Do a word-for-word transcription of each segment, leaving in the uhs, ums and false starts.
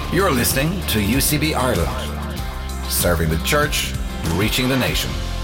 You're listening to U C B Ireland, serving the church, reaching the nation.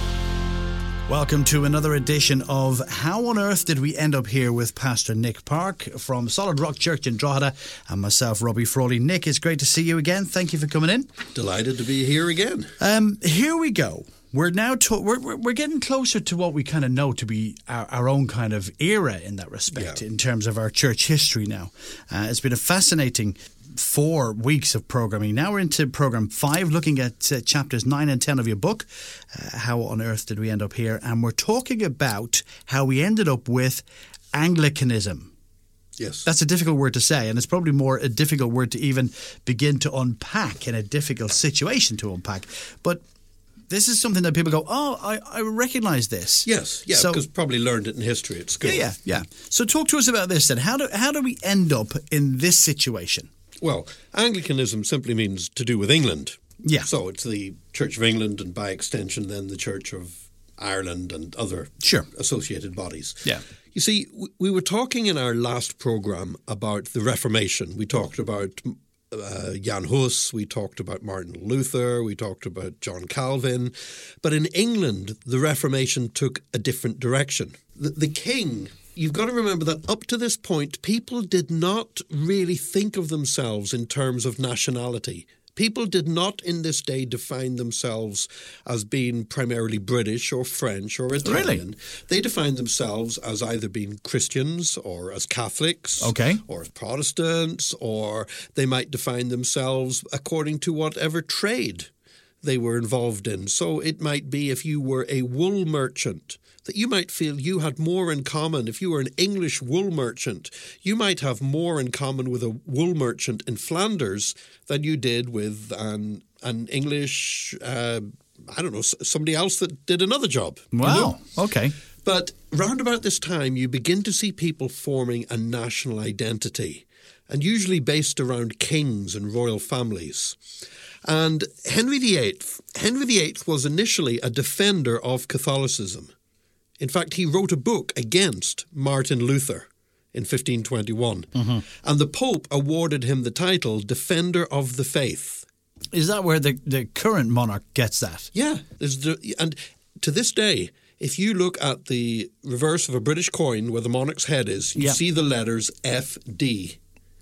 Welcome to another edition of How on Earth Did We End Up Here with Pastor Nick Park from Solid Rock Church in Drogheda and myself, Robbie Frawley. Nick, it's great to see you again. Thank you for coming in. Delighted to be here again. Um, here we go. We're now to- we're, we're we're getting closer to what we kind of know to be our, our own kind of era in that respect, yeah. in terms of our church history now. Uh, it's been a fascinating four weeks of programming. Now we're into program five, looking at uh, chapters nine and ten of your book, uh, How on Earth Did We End Up Here? And we're talking about how we ended up with Anglicanism. Yes. That's a difficult word to say, and it's probably more a difficult word to even begin to unpack, in a difficult situation to unpack. But this is something that people go, oh, I, I recognise this. Yes, yeah, so, because probably learned it in history at school. Yeah, yeah, yeah. So talk to us about this then. How do how do we end up in this situation? Well, Anglicanism simply means to do with England. Yeah. So it's the Church of England and by extension then the Church of Ireland and other sure. associated bodies. Yeah. You see, we were talking in our last programme about the Reformation. We talked about uh, Jan Hus, we talked about Martin Luther, we talked about John Calvin. But in England, the Reformation took a different direction. The, the king... You've got to remember that up to this point, people did not really think of themselves in terms of nationality. People did not in this day define themselves as being primarily British or French or Italian. Really? They defined themselves as either being Christians or as Catholics okay. or as Protestants, or they might define themselves according to whatever trade they were involved in. So it might be if you were a wool merchant, that you might feel you had more in common. If you were an English wool merchant, you might have more in common with a wool merchant in Flanders than you did with an an English, uh, I don't know, somebody else that did another job. Wow, you know? Okay. But round about this time, you begin to see people forming a national identity, and usually based around kings and royal families. And Henry the Eighth, Henry the Eighth was initially a defender of Catholicism. In fact, he wrote a book against Martin Luther in fifteen twenty-one. Mm-hmm. And the Pope awarded him the title Defender of the Faith. Is that where the, the current monarch gets that? Yeah. The, and to this day, if you look at the reverse of a British coin where the monarch's head is, you yeah. see the letters F D.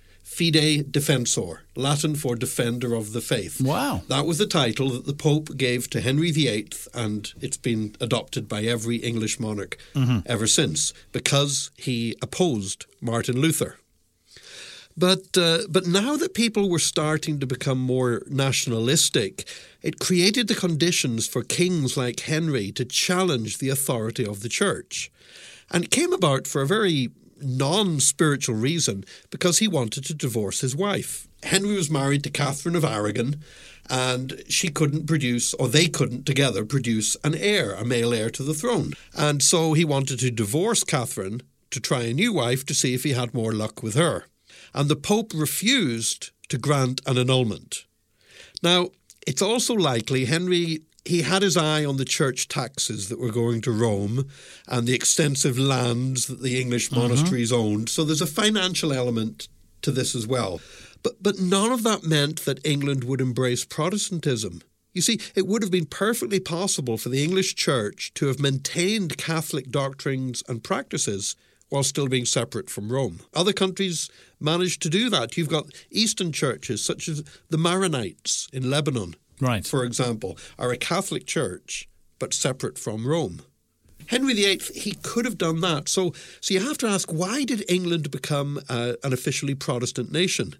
Fide Defensor, Latin for Defender of the Faith. Wow. That was the title that the Pope gave to Henry the Eighth, and it's been adopted by every English monarch mm-hmm. ever since, because he opposed Martin Luther. But uh, but now that people were starting to become more nationalistic, it created the conditions for kings like Henry to challenge the authority of the church. And it came about for a very non-spiritual reason, because he wanted to divorce his wife. Henry was married to Catherine of Aragon, and she couldn't produce, or they couldn't together produce an heir, a male heir to the throne. And so he wanted to divorce Catherine to try a new wife to see if he had more luck with her. And the Pope refused to grant an annulment. Now, it's also likely Henry... He had his eye on the church taxes that were going to Rome and the extensive lands that the English monasteries mm-hmm. owned. So there's a financial element to this as well. But but none of that meant that England would embrace Protestantism. You see, it would have been perfectly possible for the English church to have maintained Catholic doctrines and practices while still being separate from Rome. Other countries managed to do that. You've got Eastern churches such as the Maronites in Lebanon. Right. For example, are a Catholic church, but separate from Rome. Henry the Eighth, he could have done that. So so you have to ask, why did England become uh, an officially Protestant nation?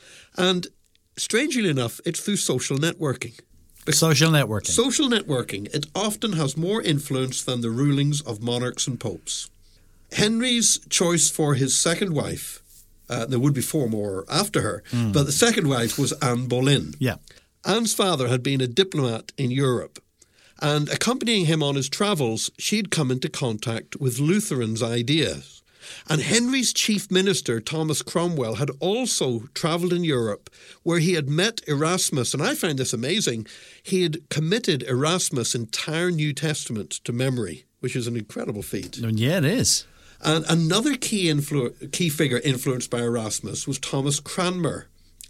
And strangely enough, it's through social networking. Because social networking. Social networking. It often has more influence than the rulings of monarchs and popes. Henry's choice for his second wife, uh, there would be four more after her, mm. but the second wife was Anne Boleyn. Yeah. Anne's father had been a diplomat in Europe, and accompanying him on his travels, she'd come into contact with Lutherans' ideas. And Henry's chief minister, Thomas Cromwell, had also travelled in Europe, where he had met Erasmus, and I find this amazing. He had committed Erasmus' entire New Testament to memory, which is an incredible feat. Yeah, it is. And another key influ- key figure influenced by Erasmus was Thomas Cranmer.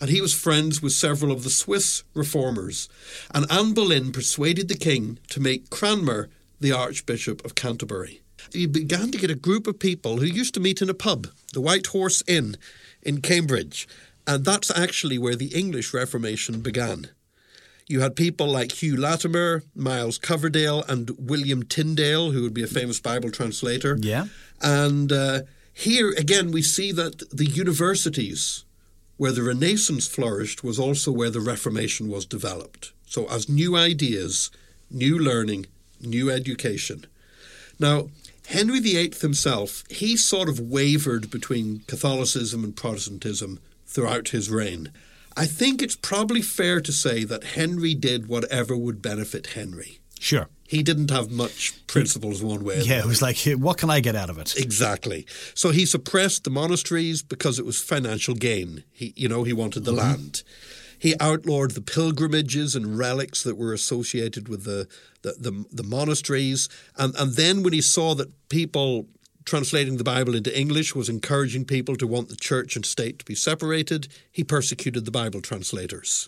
and he was friends with several of the Swiss reformers. And Anne Boleyn persuaded the king to make Cranmer the Archbishop of Canterbury. He began to get a group of people who used to meet in a pub, the White Horse Inn in Cambridge, and that's actually where the English Reformation began. You had people like Hugh Latimer, Miles Coverdale, and William Tyndale, who would be a famous Bible translator. Yeah. And uh, here, again, we see that the universities where the Renaissance flourished was also where the Reformation was developed. So as new ideas, new learning, new education. Now, Henry the Eighth himself, he sort of wavered between Catholicism and Protestantism throughout his reign. I think it's probably fair to say that Henry did whatever would benefit Henry. Sure. He didn't have much principles one way or Yeah, it was like, what can I get out of it? Exactly. So he suppressed the monasteries because it was financial gain. He, you know, he wanted the mm-hmm. land. He outlawed the pilgrimages and relics that were associated with the the, the, the monasteries. And, and then when he saw that people translating the Bible into English was encouraging people to want the church and state to be separated, he persecuted the Bible translators.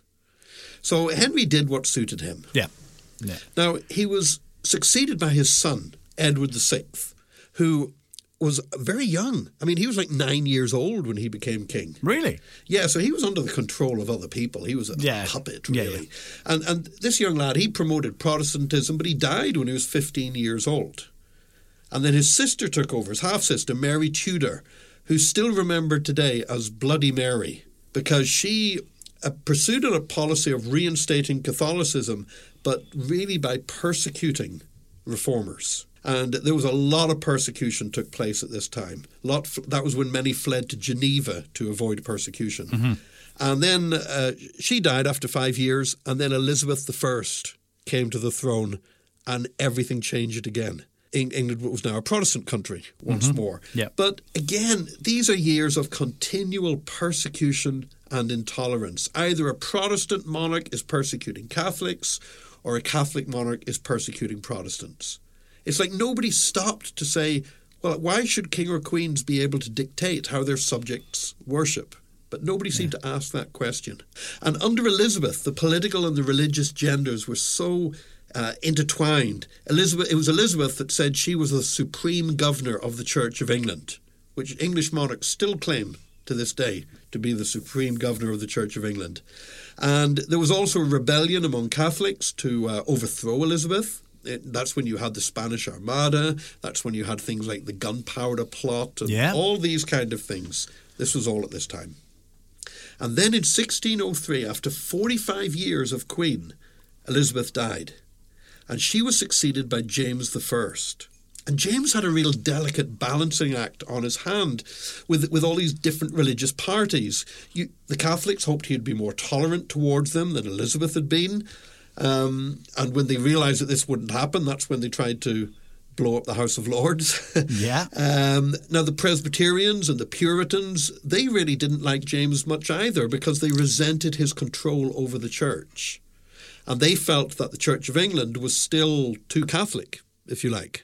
So Henry did what suited him. Yeah. yeah. Now, he was succeeded by his son, Edward the Sixth, who was very young. I mean, he was like nine years old when he became king. Really? Yeah, so he was under the control of other people. He was a yeah. puppet, really. Yeah, yeah. And, and this young lad, he promoted Protestantism, but he died when he was fifteen years old. And then his sister took over, his half-sister, Mary Tudor, who's still remembered today as Bloody Mary, because she uh, pursued a policy of reinstating Catholicism, but really by persecuting reformers. And there was a lot of persecution took place at this time. A lot, that was when many fled to Geneva to avoid persecution. Mm-hmm. And then uh, she died after five years, and then Elizabeth the First came to the throne, and everything changed again. England was now a Protestant country once mm-hmm. more. Yeah. But again, these are years of continual persecution and intolerance. Either a Protestant monarch is persecuting Catholics or a Catholic monarch is persecuting Protestants. It's like nobody stopped to say, well, why should king or queens be able to dictate how their subjects worship? But nobody seemed yeah. to ask that question. And under Elizabeth, the political and the religious genders were so Uh, intertwined. Elizabeth, it was Elizabeth that said she was the supreme governor of the Church of England, which English monarchs still claim to this day to be the supreme governor of the Church of England. And there was also a rebellion among Catholics to uh, overthrow Elizabeth. It, that's when you had the Spanish Armada. That's when you had things like the Gunpowder Plot and yeah. all these kind of things. This was all at this time. And then in sixteen oh three, after forty-five years of queen, Elizabeth died. And she was succeeded by James the First. And James had a real delicate balancing act on his hand with with all these different religious parties. You, the Catholics hoped he'd be more tolerant towards them than Elizabeth had been. Um, and when they realised that this wouldn't happen, that's when they tried to blow up the House of Lords. Yeah. um, now, the Presbyterians and the Puritans, they really didn't like James much either because they resented his control over the church. And they felt that the Church of England was still too Catholic, if you like.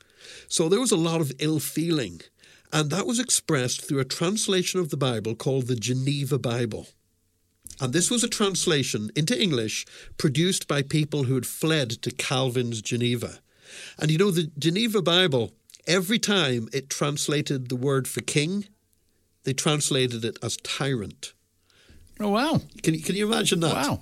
So there was a lot of ill feeling. And that was expressed through a translation of the Bible called the Geneva Bible. And this was a translation into English produced by people who had fled to Calvin's Geneva. And you know, the Geneva Bible, every time it translated the word for king, they translated it as tyrant. Oh, wow. Can, can you imagine that? Wow.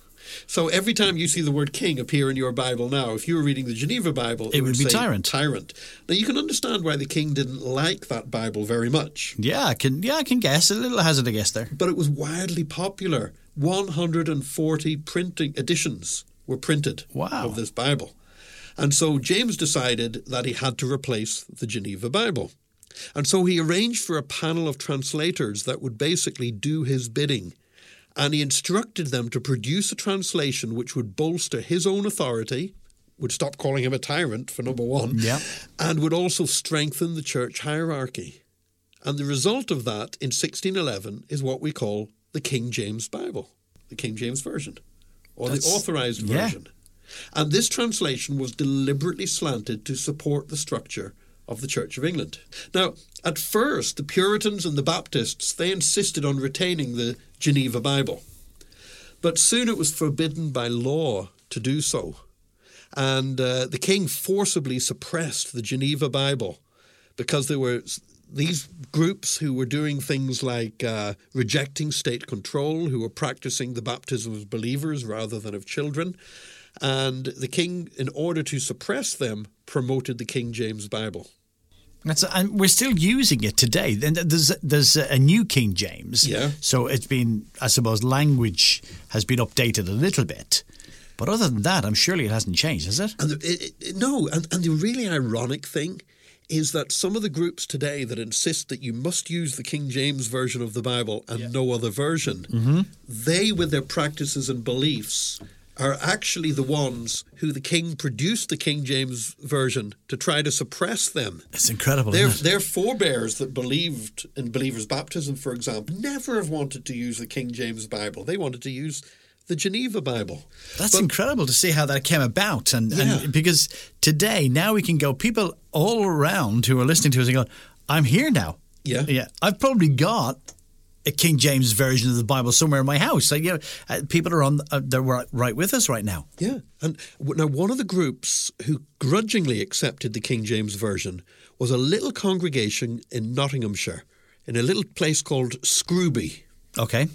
So every time you see the word king appear in your Bible now, if you were reading the Geneva Bible, it, it would, would be say tyrant. Tyrant. Now you can understand why the king didn't like that Bible very much. Yeah, I can. Yeah, I can guess. A little hazard a guess there. But it was wildly popular. one hundred forty printing editions were printed wow. of this Bible, and so James decided that he had to replace the Geneva Bible, and so he arranged for a panel of translators that would basically do his bidding. And he instructed them to produce a translation which would bolster his own authority, would stop calling him a tyrant, for number one, yeah. and would also strengthen the church hierarchy. And the result of that in sixteen eleven is what we call the King James Bible, the King James Version, or That's, the authorized version. Yeah. And this translation was deliberately slanted to support the structure of the Church of England. Now, at first, the Puritans and the Baptists, they insisted on retaining the Geneva Bible. But soon it was forbidden by law to do so. And uh, the king forcibly suppressed the Geneva Bible because there were these groups who were doing things like uh, rejecting state control, who were practicing the baptism of believers rather than of children. And the king, in order to suppress them, promoted the King James Bible. That's, and we're still using it today. And there's there's a new King James. Yeah. So it's been, I suppose, language has been updated a little bit. But other than that, I'm surely it hasn't changed, has it? And the, it, it, no, and, and the really ironic thing is that some of the groups today that insist that you must use the King James version of the Bible and yeah. no other version, mm-hmm. they, with their practices and beliefs, are actually the ones who the king produced the King James version to try to suppress them. It's incredible, their, isn't it? Their forebears that believed in believers' baptism, for example, never have wanted to use the King James Bible. They wanted to use the Geneva Bible. That's but, incredible to see how that came about. And, yeah. and because today, now we can go, people all around who are listening to us and go, I'm here now. Yeah. Yeah. I've probably got a King James version of the Bible somewhere in my house. Like, you know, uh, people are on, uh, they're right, right with us right now. Yeah. And now one of the groups who grudgingly accepted the King James version was a little congregation in Nottinghamshire, in a little place called Scrooby. Okay.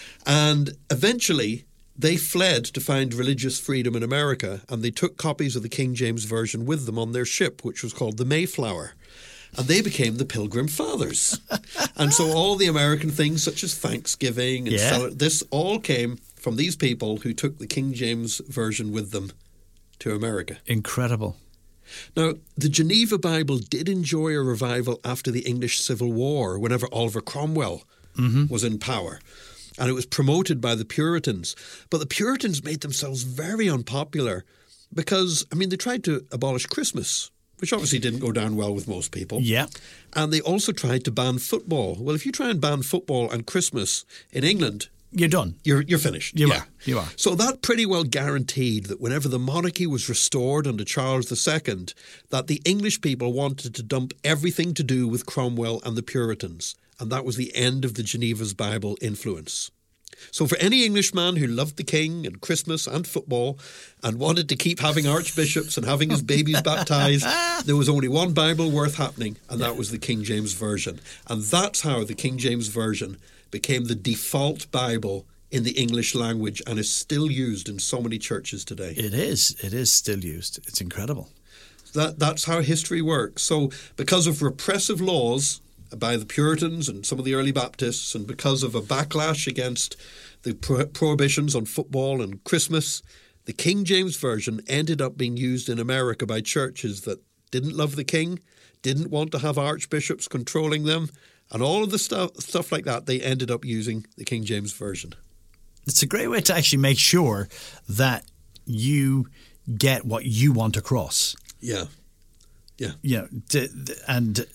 And eventually they fled to find religious freedom in America, and they took copies of the King James version with them on their ship, which was called the Mayflower. And they became the Pilgrim Fathers. And so all the American things such as Thanksgiving, and yeah. cel- this all came from these people who took the King James version with them to America. Incredible. Now, the Geneva Bible did enjoy a revival after the English Civil War, whenever Oliver Cromwell mm-hmm. was in power. And it was promoted by the Puritans. But the Puritans made themselves very unpopular because, I mean, they tried to abolish Christmas, which obviously didn't go down well with most people. Yeah. And they also tried to ban football. Well, if you try and ban football and Christmas in England, you're done. You're you're finished. You yeah. are. You are. So that pretty well guaranteed that whenever the monarchy was restored under Charles the Second, that the English people wanted to dump everything to do with Cromwell and the Puritans. And that was the end of the Geneva's Bible influence. So for any Englishman who loved the king and Christmas and football and wanted to keep having archbishops and having his babies baptized, there was only one Bible worth happening, and that was the King James Version. And that's how the King James Version became the default Bible in the English language and is still used in so many churches today. It is. It is still used. It's incredible. That That's how history works. So because of repressive laws by the Puritans and some of the early Baptists, and because of a backlash against the pro- prohibitions on football and Christmas, the King James Version ended up being used in America by churches that didn't love the king, didn't want to have archbishops controlling them, and all of the stuff, stuff like that. They ended up using the King James Version. It's a great way to actually make sure that you get what you want across. Yeah. Yeah. You know, to, and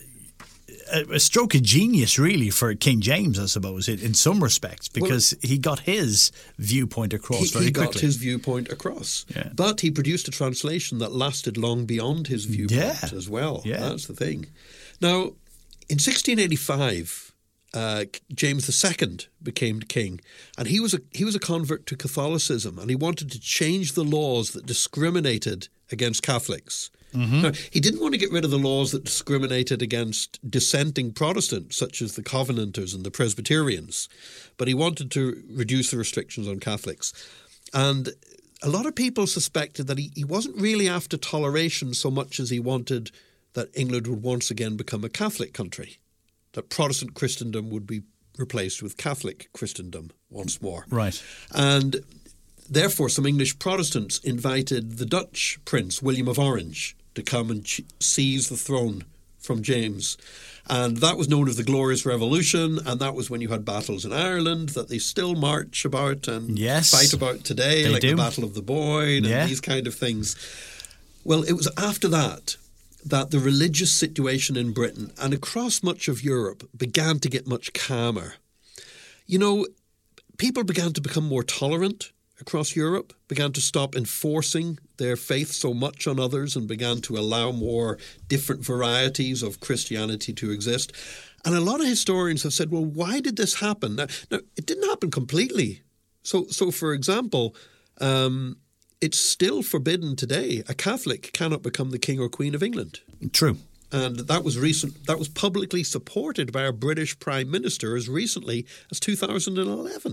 a stroke of genius, really, for King James, I suppose, in some respects, because well, he got his viewpoint across he, very he quickly. He got his viewpoint across. Yeah. But he produced a translation that lasted long beyond his viewpoint yeah. as well. Yeah. That's the thing. Now, in sixteen eighty-five, uh, James the Second became king, and he was a he was a convert to Catholicism, and he wanted to change the laws that discriminated against Catholics. Mm-hmm. Now, he didn't want to get rid of the laws that discriminated against dissenting Protestants, such as the Covenanters and the Presbyterians, but he wanted to reduce the restrictions on Catholics. And a lot of people suspected that he, he wasn't really after toleration so much as he wanted that England would once again become a Catholic country, that Protestant Christendom would be replaced with Catholic Christendom once more. Right. And therefore, some English Protestants invited the Dutch Prince, William of Orange, to come and ch- seize the throne from James. And that was known as the Glorious Revolution, and that was when you had battles in Ireland that they still march about and yes, fight about today, like do. the Battle of the Boyne yeah. and these kind of things. Well, it was after that that the religious situation in Britain and across much of Europe began to get much calmer. You know, people began to become more tolerant across Europe, began to stop enforcing their faith so much on others and began to allow more different varieties of Christianity to exist. And a lot of historians have said, well, why did this happen? Now, now it didn't happen completely. So, so for example, um, it's still forbidden today. A Catholic cannot become the King or Queen of England. True. And that was recent. That was publicly supported by our British Prime Minister as recently as two thousand eleven.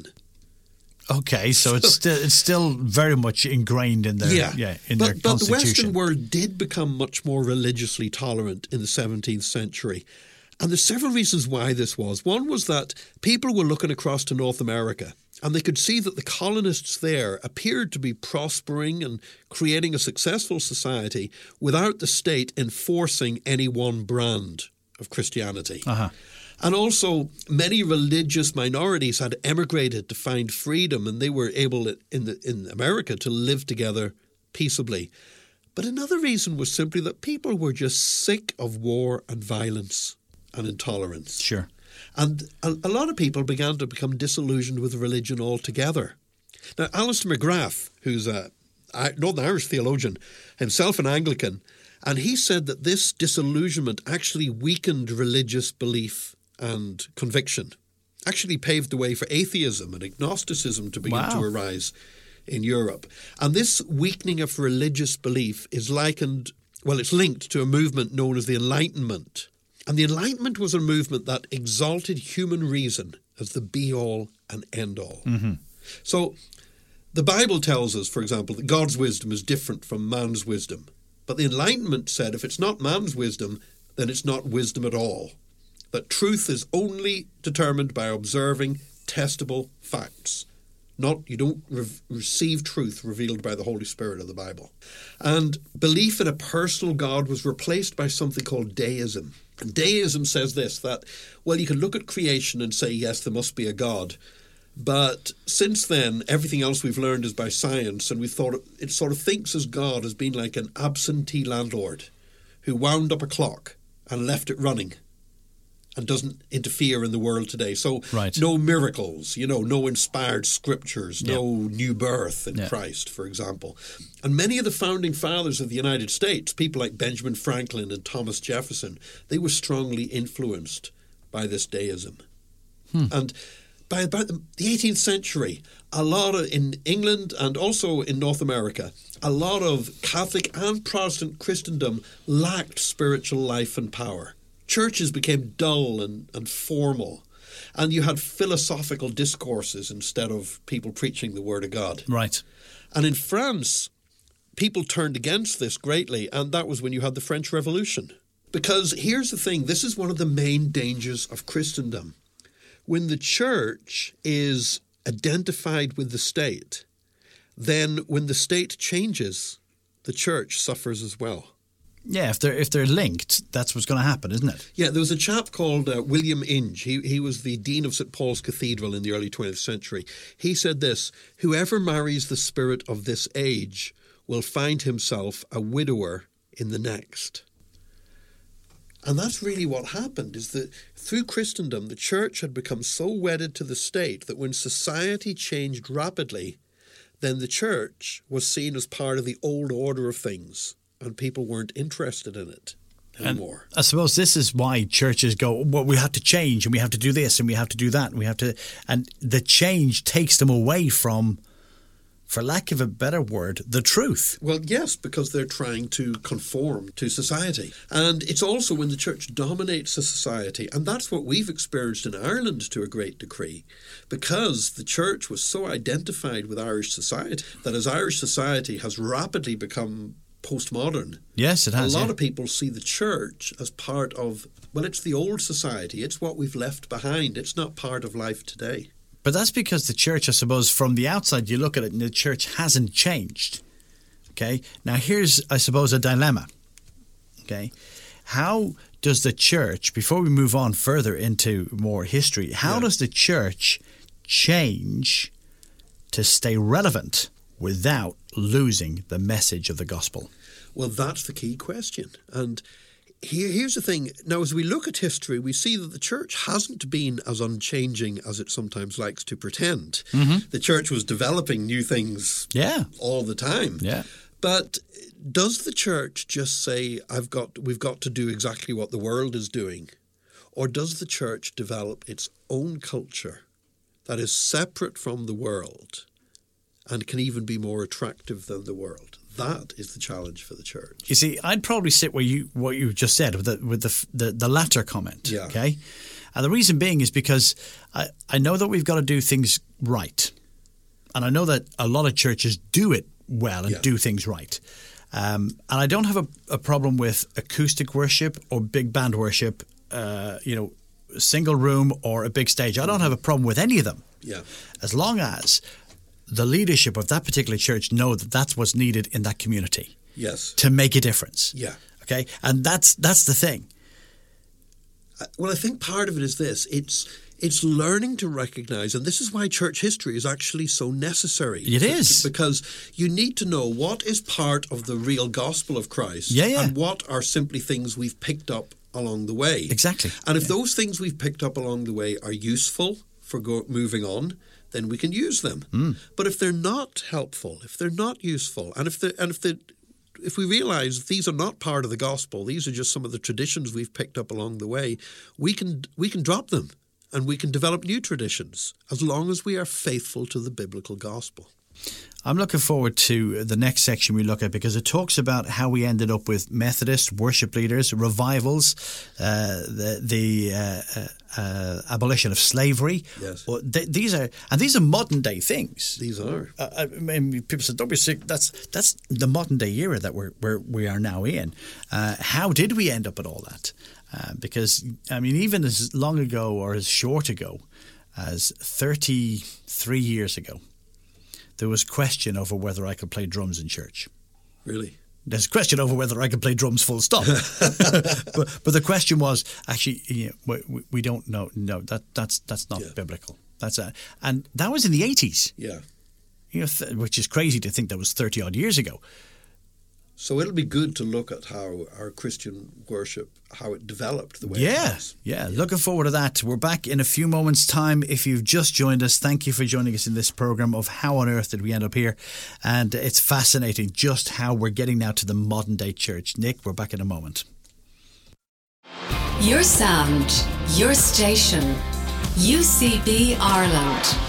Okay, so it's still it's still very much ingrained in their yeah, yeah in but, their but constitution. the Western world did become much more religiously tolerant in the seventeenth century, and there's several reasons why this was. One was that people were looking across to North America, and they could see that the colonists there appeared to be prospering and creating a successful society without the state enforcing any one brand of Christianity. Uh-huh. And also, many religious minorities had emigrated to find freedom, and they were able in the, in America to live together peaceably. But another reason was simply that people were just sick of war and violence and intolerance. Sure. And a, a lot of people began to become disillusioned with religion altogether. Now, Alistair McGrath, who's a Northern Irish theologian, himself an Anglican, and he said that this disillusionment actually weakened religious belief and conviction, actually paved the way for atheism and agnosticism to begin wow. to arise in Europe. And this weakening of religious belief is likened, well, it's linked to a movement known as the Enlightenment. And the Enlightenment was a movement that exalted human reason as the be-all and end-all. Mm-hmm. So the Bible tells us, for example, that God's wisdom is different from man's wisdom. But the Enlightenment said if it's not man's wisdom, then it's not wisdom at all. That truth is only determined by observing testable facts. Not you don't re- receive truth revealed by the Holy Spirit of the Bible. And belief in a personal God was replaced by something called deism. And deism says this, that, well, you can look at creation and say, yes, there must be a God. But since then, everything else we've learned is by science, and we thought it, it sort of thinks as God as being like an absentee landlord who wound up a clock and left it running and doesn't interfere in the world today. So right. no miracles, you know, no inspired scriptures, yeah. no new birth in yeah. Christ, for example. And many of the founding fathers of the United States, people like Benjamin Franklin and Thomas Jefferson, they were strongly influenced by this deism. Hmm. And by about the eighteenth century, a lot of, in England and also in North America, a lot of Catholic and Protestant Christendom lacked spiritual life and power. Churches became dull and, and formal, and you had philosophical discourses instead of people preaching the Word of God. Right. And in France, people turned against this greatly, and that was when you had the French Revolution. Because here's the thing, this is one of the main dangers of Christendom. When the church is identified with the state, then when the state changes, the church suffers as well. Yeah, if they're if they're linked, that's what's going to happen, isn't it? Yeah, there was a chap called uh, William Inge. He he was the dean of Saint Paul's Cathedral in the early twentieth century. He said this, whoever marries the spirit of this age will find himself a widower in the next. And that's really what happened, is that through Christendom, the church had become so wedded to the state that when society changed rapidly, then the church was seen as part of the old order of things. And people weren't interested in it anymore. And I suppose this is why churches go, well, we have to change and we have to do this and we have to do that and we have to, and the change takes them away from, for lack of a better word, the truth. Well, yes, because they're trying to conform to society. And it's also when the church dominates a society, and that's what we've experienced in Ireland to a great degree, because the church was so identified with Irish society that as Irish society has rapidly become postmodern. Yes, it has. A lot yeah. of people see the church as part of, well, it's the old society. It's what we've left behind. It's not part of life today. But that's because the church, I suppose, from the outside, you look at it and the church hasn't changed. Okay? Now, here's, I suppose, a dilemma. Okay? How does the church, before we move on further into more history, how yeah. does the church change to stay relevant without losing the message of the gospel? Well, that's the key question. And here, here's the thing. Now, as we look at history, we see that the church hasn't been as unchanging as it sometimes likes to pretend. Mm-hmm. The church was developing new things yeah. all the time. Yeah. But does the church just say, "I've got, we've got to do exactly what the world is doing"? Or does the church develop its own culture that is separate from the world and can even be more attractive than the world? That is the challenge for the church. You see, I'd probably sit where you what you just said with the with the the, the latter comment. Yeah. Okay, and the reason being is because I, I know that we've got to do things right, and I know that a lot of churches do it well and Yeah. do things right. Um, and I don't have a, a problem with acoustic worship or big band worship. Uh, you know, single room or a big stage. I don't have a problem with any of them. Yeah. As long as the leadership of that particular church know that that's what's needed in that community. Yes. To make a difference. Yeah. Okay? And that's that's the thing. Uh, Well, I think part of it is this. It's it's learning to recognize, and this is why church history is actually so necessary. It is. Because you need to know what is part of the real gospel of Christ Yeah, yeah. and what are simply things we've picked up along the way. Exactly. And if Yeah. those things we've picked up along the way are useful for go- moving on, then we can use them. Mm. But if they're not helpful, if they're not useful, and if they and if they if we realize these are not part of the gospel, these are just some of the traditions we've picked up along the way, we can we can drop them and we can develop new traditions as long as we are faithful to the biblical gospel. I'm looking forward to the next section we look at because it talks about how we ended up with Methodist worship leaders, revivals, uh, the, the uh, uh, uh, abolition of slavery. Yes. Or th- these are and these are modern day things. These are. Uh, I mean, people say, "Don't be sick." That's that's the modern day era that we're, we're we are now in. Uh, how did we end up at all that? Uh, because I mean, even as long ago or as short ago as thirty-three years ago, there was question over whether I could play drums in church. Really? There's a question over whether I could play drums full stop. but, but the question was, actually, you know, we, we don't know. No, that, that's that's not Yeah. biblical. That's a, And that was in the eighties, Yeah. you know, th- which is crazy to think that was thirty-odd years ago. So it'll be good to look at how our Christian worship, how it developed the way it Yeah, has. yeah. Looking forward to that. We're back in a few moments' time. If you've just joined us, thank you for joining us in this program of How on Earth Did We End Up Here? And it's fascinating just how we're getting now to the modern day church. Nick, we're back in a moment. Your sound, your station, U C B Ireland.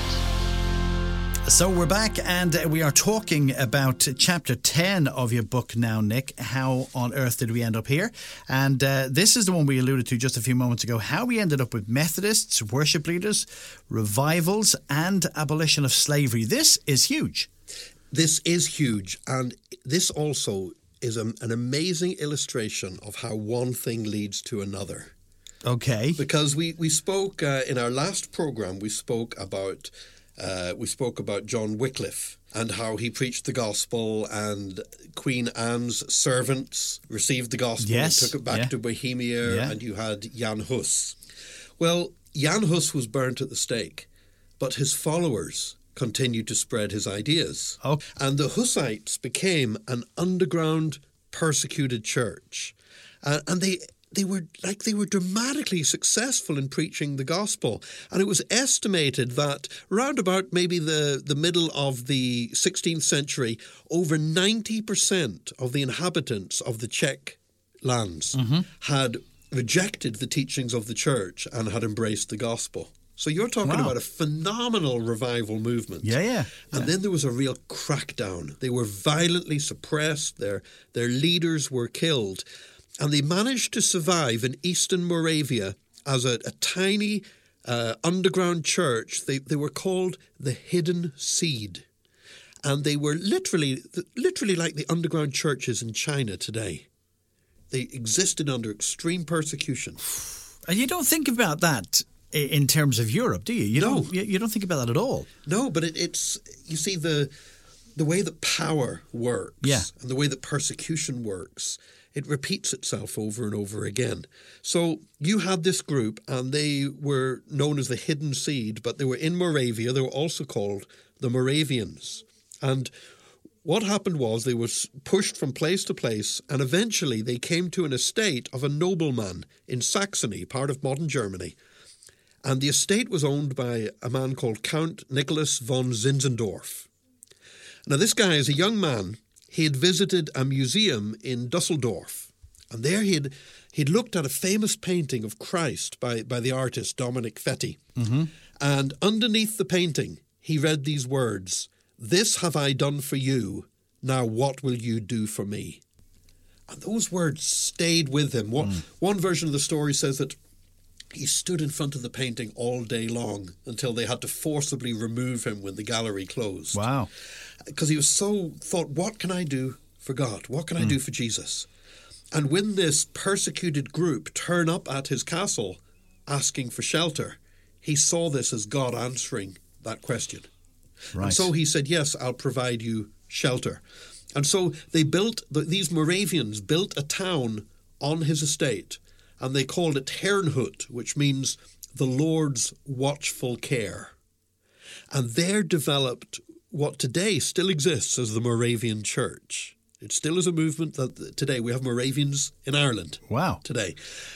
So we're back and we are talking about chapter ten of your book now, Nick. How on earth did we end up here? And uh, this is the one we alluded to just a few moments ago. How we ended up with Methodists, worship leaders, revivals and abolition of slavery. This is huge. This is huge. And this also is a, an amazing illustration of how one thing leads to another. Okay. Because we, we spoke uh, in our last program, we spoke about uh, we spoke about John Wycliffe and how he preached the gospel, and Queen Anne's servants received the gospel Yes, and took it back yeah. to Bohemia, Yeah. and you had Jan Hus. Well, Jan Hus was burnt at the stake, but his followers continued to spread his ideas. Oh. And the Hussites became an underground persecuted church. Uh, and they they were like they were dramatically successful in preaching the gospel. And it was estimated that round about maybe the, the middle of the sixteenth century, over ninety percent of the inhabitants of the Czech lands Mm-hmm. had rejected the teachings of the church and had embraced the gospel. So you're talking Wow. about a phenomenal revival movement. Yeah, yeah. And yeah. then there was a real crackdown. They were violently suppressed. Their their leaders were killed. And they managed to survive in eastern Moravia as a, a tiny uh, underground church. They, they were called the Hidden Seed. And they were literally, literally like the underground churches in China today. They existed under extreme persecution. And you don't think about that i- in terms of Europe, do you? You No. don't. You you don't think about that at all. No, but it, it's, you see, the the way that power works Yeah. and the way that persecution works, it repeats itself over and over again. So you had this group, and they were known as the Hidden Seed, but they were in Moravia. They were also called the Moravians. And what happened was they were pushed from place to place, and eventually they came to an estate of a nobleman in Saxony, part of modern Germany. And the estate was owned by a man called Count Nicholas von Zinzendorf. Now, this guy is a young man. He had visited a museum in Dusseldorf, and there he had, he'd looked at a famous painting of Christ by, by the artist Dominic Fetti. Mm-hmm. And underneath the painting, he read these words, "This have I done for you. Now what will you do for me?" And those words stayed with him. One, mm. one version of the story says that he stood in front of the painting all day long until they had to forcibly remove him when the gallery closed. Wow. Because he was so thought, what can I do for God? What can I mm. do for Jesus? And when this persecuted group turn up at his castle asking for shelter, he saw this as God answering that question. Right. And so he said, yes, I'll provide you shelter. And so they built, these Moravians built a town on his estate, and they called it Herrnhut, which means the Lord's watchful care. And there developed what today still exists as the Moravian Church. It still is a movement that today we have Moravians in Ireland. Wow. Today.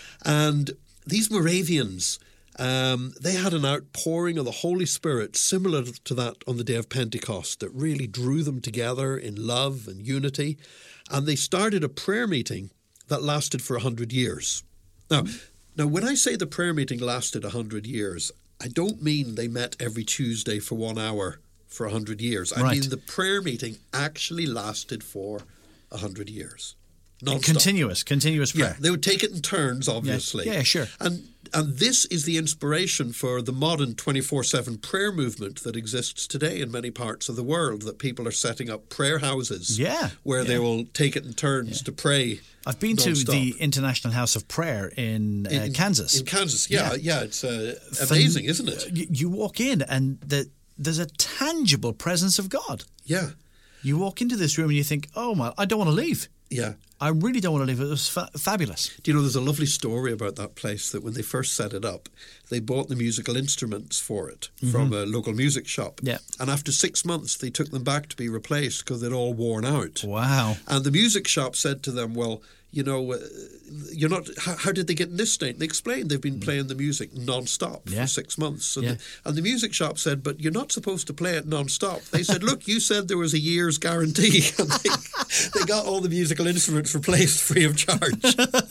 And these Moravians, um, they had an outpouring of the Holy Spirit similar to that on the day of Pentecost that really drew them together in love and unity. And they started a prayer meeting that lasted for one hundred years. Now, now, when I say the prayer meeting lasted one hundred years, I don't mean they met every Tuesday for one hour for one hundred years. I right. mean the prayer meeting actually lasted for one hundred years. Non-stop. Continuous, continuous prayer. Yeah, they would take it in turns, obviously. Yeah, yeah sure. And and this is the inspiration for the modern twenty-four seven prayer movement that exists today in many parts of the world, that people are setting up prayer houses yeah, where yeah. they will take it in turns yeah. to pray. I've been non-stop. to the International House of Prayer in, uh, in Kansas. In Kansas, yeah, yeah. yeah it's uh, amazing, isn't it? You, you walk in and the, there's a tangible presence of God. Yeah. You walk into this room and you think, oh my, I don't want to leave. Yeah. I really don't want to leave. It was fa- fabulous. Do you know, there's a lovely story about that place that when they first set it up, they bought the musical instruments for it mm-hmm. from a local music shop. Yeah. And after six months, they took them back to be replaced because they'd all worn out. Wow. And the music shop said to them, well, you know, uh, you're not, how, how did they get in this state? And they explained they've been playing the music non-stop yeah. for six months. And, yeah. the, and the music shop said, but you're not supposed to play it non-stop. They said, look, you said there was a year's guarantee. And they, they got all the musical instruments replaced free of charge.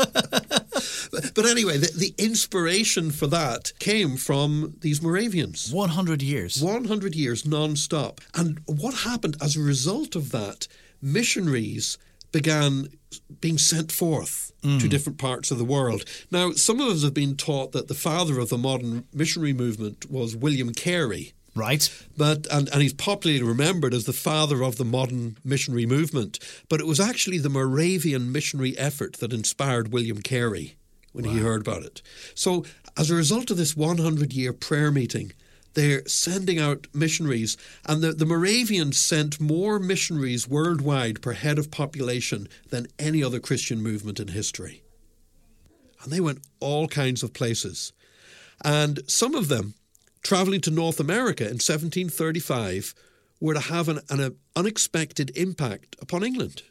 but, but anyway, the, the inspiration for that came from these Moravians. one hundred years. one hundred years non-stop. And what happened as a result of that, missionaries began being sent forth mm. to different parts of the world. Now, some of us have been taught that the father of the modern missionary movement was William Carey. Right. But and, and he's popularly remembered as the father of the modern missionary movement. But it was actually the Moravian missionary effort that inspired William Carey when wow. he heard about it. So as a result of this one hundred year prayer meeting, they're sending out missionaries, and the, the Moravians sent more missionaries worldwide per head of population than any other Christian movement in history. And they went all kinds of places. And some of them, travelling to North America in seventeen thirty-five, were to have an, an unexpected impact upon England.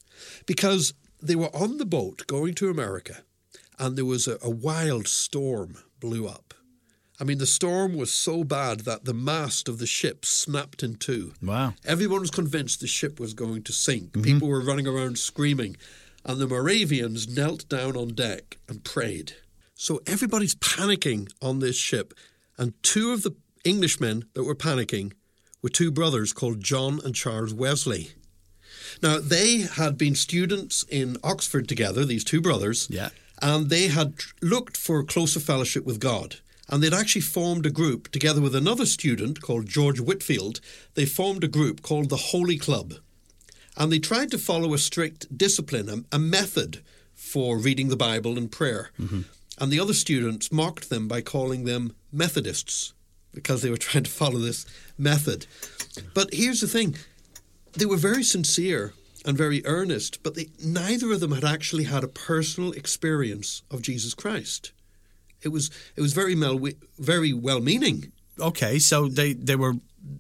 Because they were on the boat going to America, and there was a, a wild storm blew up. I mean, the storm was so bad that the mast of the ship snapped in two. Wow. Everyone was convinced the ship was going to sink. Mm-hmm. People were running around screaming. And the Moravians knelt down on deck and prayed. So everybody's panicking on this ship. And two of the Englishmen that were panicking were two brothers called John and Charles Wesley. Now, they had been students in Oxford together, these two brothers. Yeah. And they had looked for closer fellowship with God. And they'd actually formed a group together with another student called George Whitfield. They formed a group called the Holy Club. And they tried to follow a strict discipline, a, a method for reading the Bible and prayer. Mm-hmm. And the other students mocked them by calling them Methodists because they were trying to follow this method. But here's the thing. They were very sincere and very earnest, but they, neither of them had actually had a personal experience of Jesus Christ. It was it was very well very well meaning. Okay, so they, they were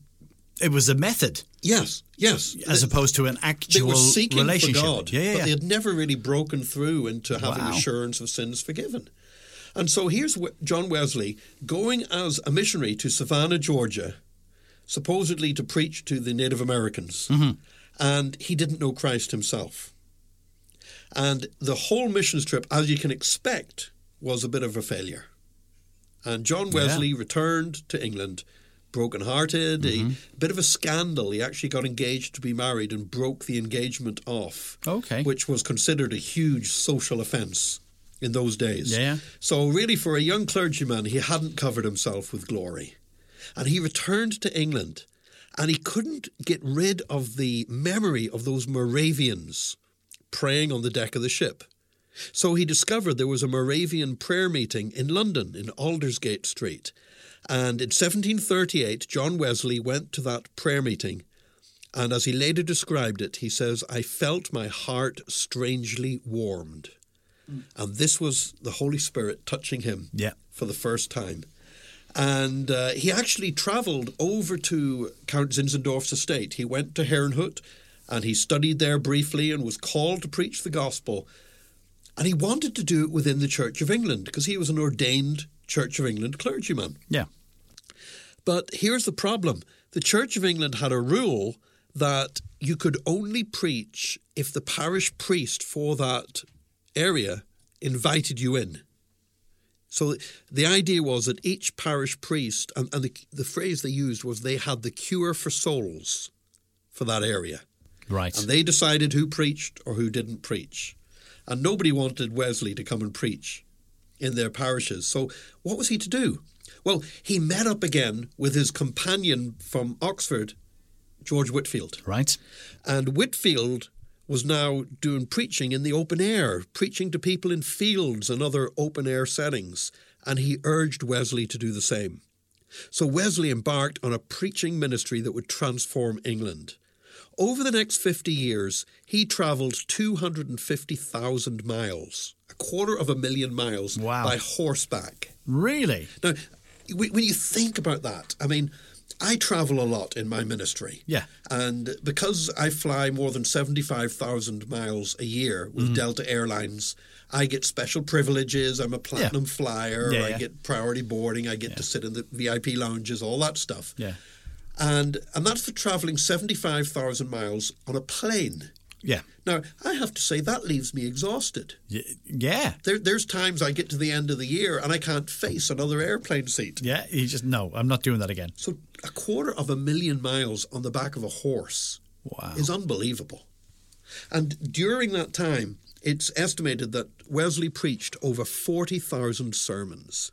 it was a method. Yes, yes. As they, opposed to an actual they were seeking relationship. For God, yeah, yeah, but yeah. they had never really broken through into having wow. assurance of sins forgiven. And so here's John Wesley going as a missionary to Savannah, Georgia, supposedly to preach to the Native Americans. Mm-hmm. And he didn't know Christ himself. And the whole missions trip, as you can expect, was a bit of a failure. And John Wesley yeah. returned to England broken-hearted, mm-hmm. a bit of a scandal. He actually got engaged to be married and broke the engagement off, okay. which was considered a huge social offence in those days. Yeah. So really, for a young clergyman, he hadn't covered himself with glory. And he returned to England, and he couldn't get rid of the memory of those Moravians praying on the deck of the ship. So he discovered there was a Moravian prayer meeting in London, in Aldersgate Street. And in seventeen thirty-eight, John Wesley went to that prayer meeting, and as he later described it, he says, "I felt my heart strangely warmed." Mm. And this was the Holy Spirit touching him yeah. for the first time. And uh, he actually travelled over to Count Zinzendorf's estate. He went to Herrnhut, and he studied there briefly and was called to preach the gospel. And he wanted to do it within the Church of England, because he was an ordained Church of England clergyman. Yeah. But here's the problem. The Church of England had a rule that you could only preach if the parish priest for that area invited you in. So the idea was that each parish priest, and, and the, the phrase they used was they had the cure for souls for that area. Right. And they decided who preached or who didn't preach. And nobody wanted Wesley to come and preach in their parishes. So what was he to do? Well, he met up again with his companion from Oxford, George Whitefield. Right. And Whitefield was now doing preaching in the open air, preaching to people in fields and other open air settings. And he urged Wesley to do the same. So Wesley embarked on a preaching ministry that would transform England. Over the next fifty years, he travelled two hundred fifty thousand miles, a quarter of a million miles, wow. by horseback. Really? Now, when you think about that, I mean, I travel a lot in my ministry. Yeah. And because I fly more than seventy-five thousand miles a year with mm-hmm. Delta Airlines, I get special privileges. I'm a platinum yeah. flyer. Yeah, I yeah. get priority boarding. I get yeah. to sit in the V I P lounges, all that stuff. Yeah. And and that's for travelling seventy-five thousand miles on a plane. Yeah. Now, I have to say, that leaves me exhausted. Y- yeah. There, there's times I get to the end of the year and I can't face another airplane seat. Yeah, you just, no, I'm not doing that again. So a quarter of a million miles on the back of a horse wow. is unbelievable. And during that time, it's estimated that Wesley preached over forty thousand sermons.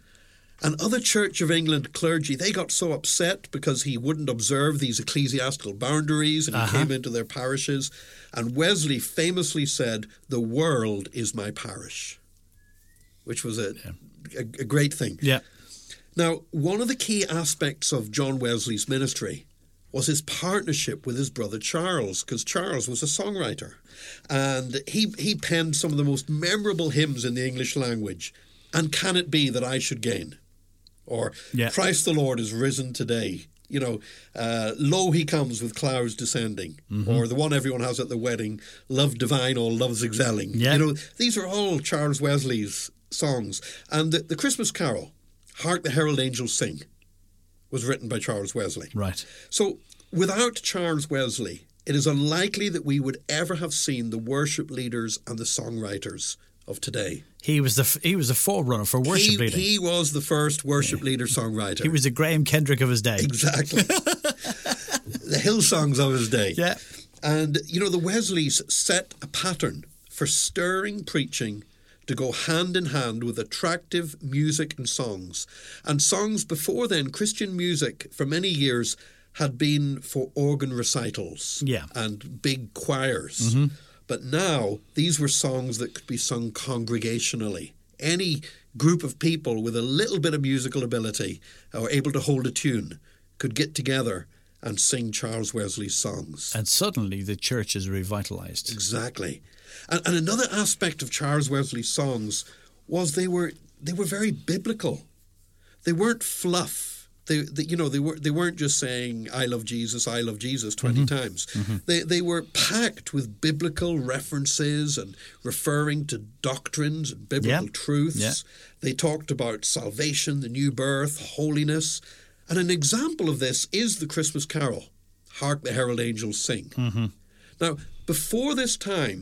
And other Church of England clergy, they got so upset because he wouldn't observe these ecclesiastical boundaries and he uh-huh. came into their parishes. And Wesley famously said, "The world is my parish," which was a, yeah. a, a great thing. Yeah. Now, one of the key aspects of John Wesley's ministry was his partnership with his brother Charles, because Charles was a songwriter. And he, he penned some of the most memorable hymns in the English language. "And Can It Be That I Should Gain?" Or yeah. "Christ the Lord is risen today." You know, uh, "Lo, he comes with clouds descending." Mm-hmm. Or the one everyone has at the wedding, "Love divine, all love's excelling." Yeah. You know, these are all Charles Wesley's songs. And the, the Christmas carol, "Hark the Herald Angels Sing," was written by Charles Wesley. Right. So without Charles Wesley, it is unlikely that we would ever have seen the worship leaders and the songwriters of today. He was the he was the forerunner for worship he, leading. He was the first worship yeah. leader songwriter. He was the Graham Kendrick of his day. Exactly. The Hillsongs of his day. Yeah. And, you know, the Wesleys set a pattern for stirring preaching to go hand in hand with attractive music and songs. And songs before then, Christian music for many years had been for organ recitals yeah. and big choirs. Mm-hmm. But now, these were songs that could be sung congregationally. Any group of people with a little bit of musical ability or able to hold a tune could get together and sing Charles Wesley's songs. And suddenly the church is revitalized. Exactly. And, and another aspect of Charles Wesley's songs was they were they were very biblical. They weren't fluff. They, they, you know, they were they weren't just saying "I love Jesus, I love Jesus" twenty mm-hmm. times. Mm-hmm. They they were packed with biblical references and referring to doctrines and biblical yeah. truths. Yeah. They talked about salvation, the new birth, holiness, and an example of this is the Christmas carol, "Hark the Herald Angels Sing." Mm-hmm. Now, before this time,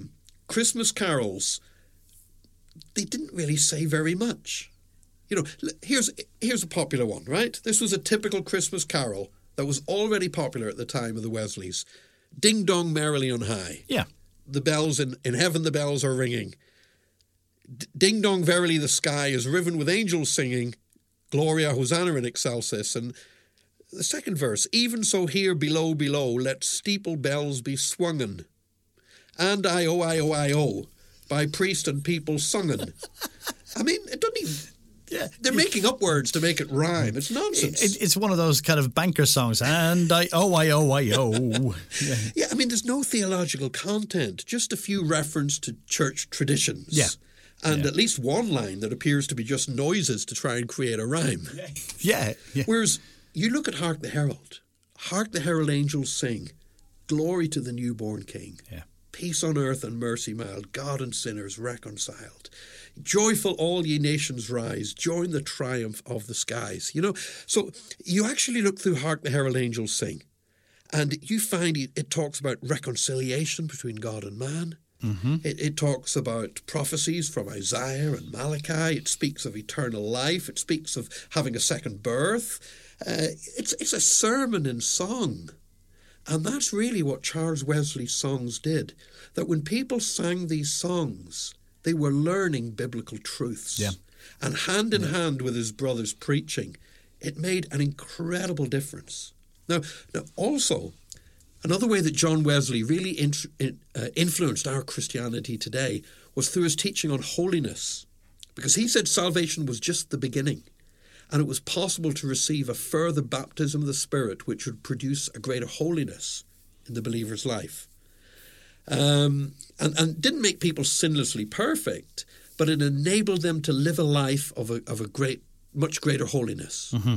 Christmas carols, they didn't really say very much. You know, here's here's a popular one, right? This was a typical Christmas carol that was already popular at the time of the Wesleys. Ding dong merrily on high. Yeah. The bells in, in heaven, the bells are ringing. D- ding dong verily the sky is riven with angels singing. Gloria Hosanna in excelsis. And the second verse, even so here below, below, let steeple bells be swungen. And I O I O I O by priest and people sungen. I mean, it doesn't even... Yeah. They're making up words to make it rhyme. It's nonsense. It, it's one of those kind of banker songs. And I, oh, I, oh, I, oh. Yeah. Yeah, I mean, there's no theological content, just a few reference to church traditions. Yeah. And yeah. at least one line that appears to be just noises to try and create a rhyme. Yeah. yeah. Whereas you look at Hark the Herald. Hark the Herald Angels sing, glory to the newborn King. Yeah. Peace on earth and mercy mild, God and sinners reconciled. Joyful all ye nations rise, join the triumph of the skies. You know, so you actually look through Hark the Herald Angels Sing, and you find it, it talks about reconciliation between God and man. Mm-hmm. It, it talks about prophecies from Isaiah and Malachi. It speaks of eternal life. It speaks of having a second birth. Uh, it's it's a sermon in song. And that's really what Charles Wesley's songs did. That when people sang these songs, they were learning biblical truths. Yeah. And hand in yeah. hand with his brothers preaching, it made an incredible difference. Now, now also, another way that John Wesley really in, in, uh, influenced our Christianity today was through his teaching on holiness. Because he said salvation was just the beginning. And it was possible to receive a further baptism of the Spirit, which would produce a greater holiness in the believer's life. Um, and, and didn't make people sinlessly perfect, but it enabled them to live a life of a, of a great, much greater holiness. Mm-hmm.